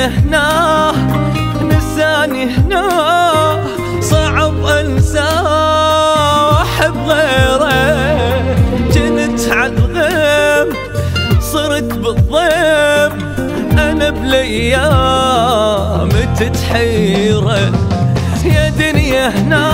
هنا نساني هنا صعب انساه واحب غيره. جنت عالغيم صرت بالضيم انا بالايام تتحيره. يا دنيا هنا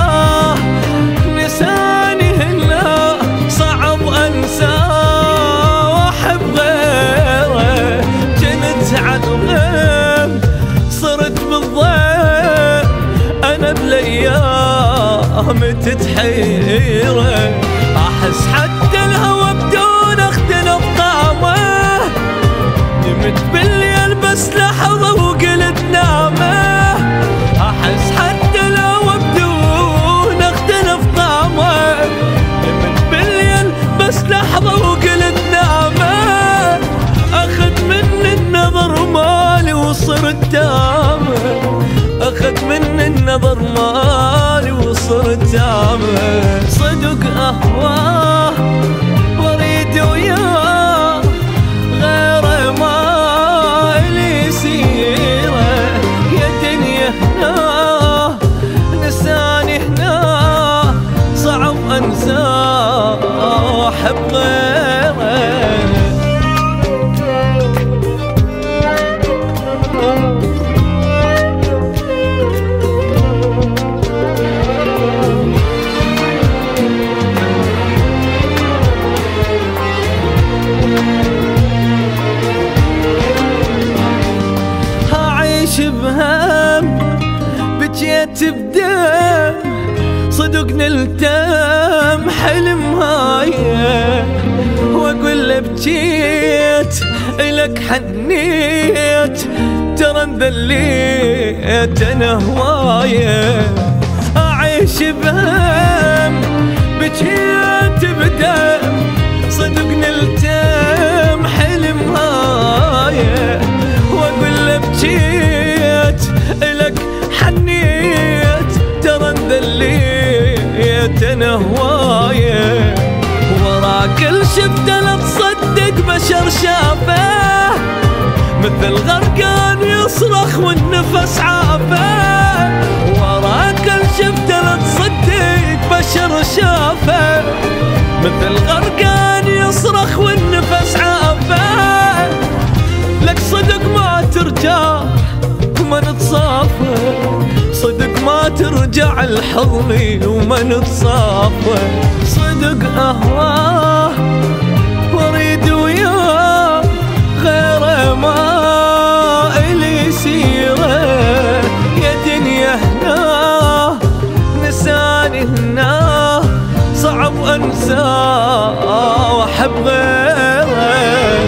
نساني هنا صعب انساه واحب غيره. جنت عالغيم صرت بالضيم انا بالايام تتحيره. احس حتى الهوى بدون اختلف طعمه. نمت بالليل بس لحظه وقلت نامه. احس حتى الهوى بدون اختلف طعمه. نمت بالليل بس لحظه وقلت نامه. اخذ مني النظر مالي وصرت تامه. اخذ مني النظر مالي وصرت تامه. صدق اهواه واريد وياه غيره ما الي سيره. يا دنيا هنا نساني هنا صعب انساه واحب غيره. بهم بجيت بدم صدق نلتم حلم هايه. واقول له بجيت الك حنيت ترى انذليت انا هوايه. اعيش بهم بجيت بدم صدق نلتم حلم هايه. واقول له بجيت الك حنيت ترى انذليت انا هوايه. ورا كل شفته لا تصدق بشر شافه. مثل غرقان يصرخ والنفس عافه. ورا كل شفته لا تصدق بشر شافه. مثل غرقان يصرخ والنفس عافه. لك صدق ما ترجع وما نتصافى. صدق ما ترجع الحضن وما نتصافى. صدق اهواه واريد وياه غيره ما الي سيره. يا دنيا هنا نساني هنا صعب انساه واحب غيره.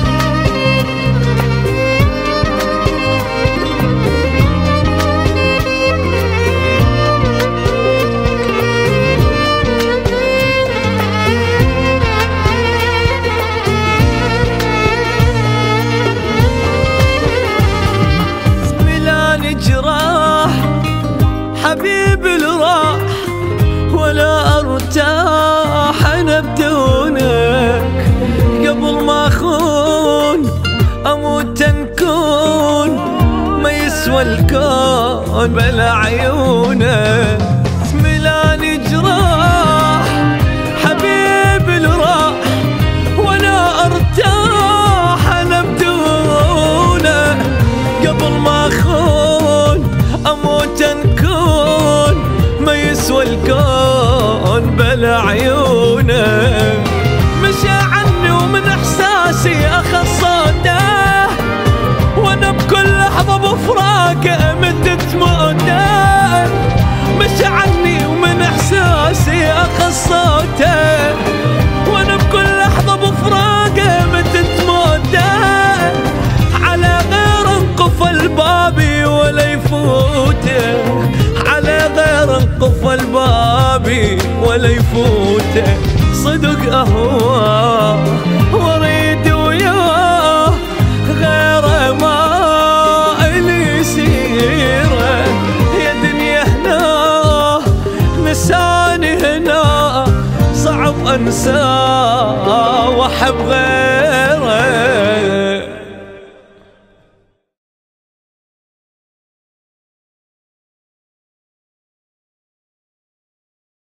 حبيبي الراح ولا ارتاح انا بدونك. قبل ما اخون اموت نكون ما يسوى الكون بلا عيونك. ملاني جراح حبيبي الراح ولا ارتاح انا بدونك. قبل ما اخون اموت نكون ما يسوى الكون بلا عيونه. مشى عني ومن احساسي اخذ صوته. وانا بكل لحظه بفراقه مدت موته. مشى عني ومن احساسي اخذ صوته. وانا بكل لحظه بفراقه مدت موته. على غير انقفل بابي ولا يفوته. على غير انقفل بابي ولا يفوته. صدق اهواه واريد وياه غيره ما الي سيره. يا دنيا هنا نساني هنا صعب انساه واحب غيره.